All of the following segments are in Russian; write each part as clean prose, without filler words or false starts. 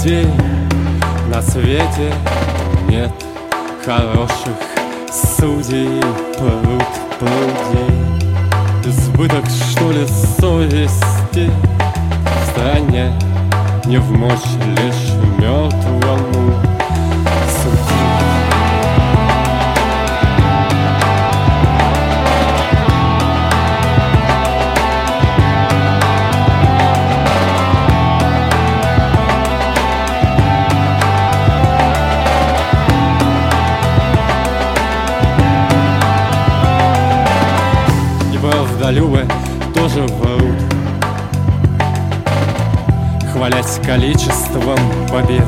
людей на свете нет хороших судей, пруд прудей. Избыток, что ли, совести в стране, не в мочь лишь мертвому судить. Неправдолюбы тоже врут, хвалясь количеством побед.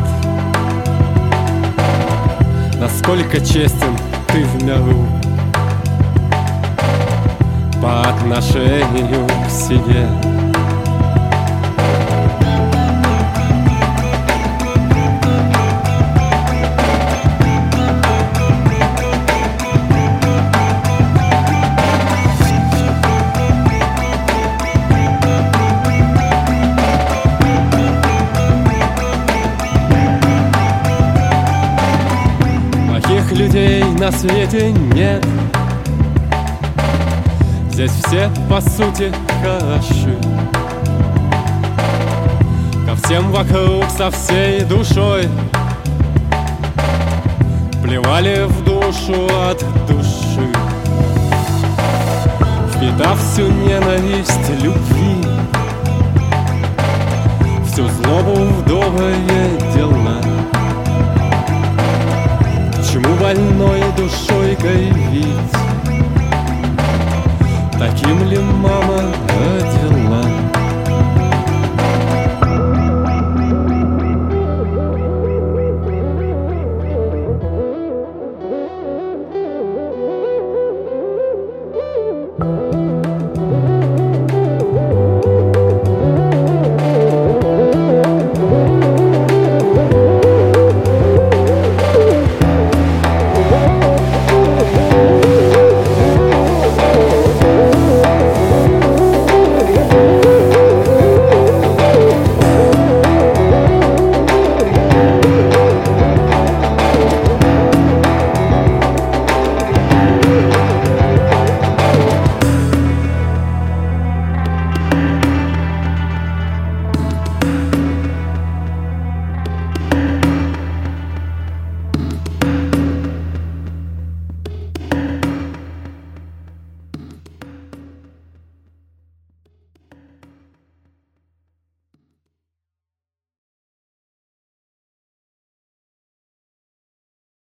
Насколько честен ты в миру по отношению к себе? Людей на свете нет. Здесь все, по сути, хороши. Ко всем вокруг со всей душой плевали в душу от души, впитав всю ненависть любви, всю злобу в добрые дела.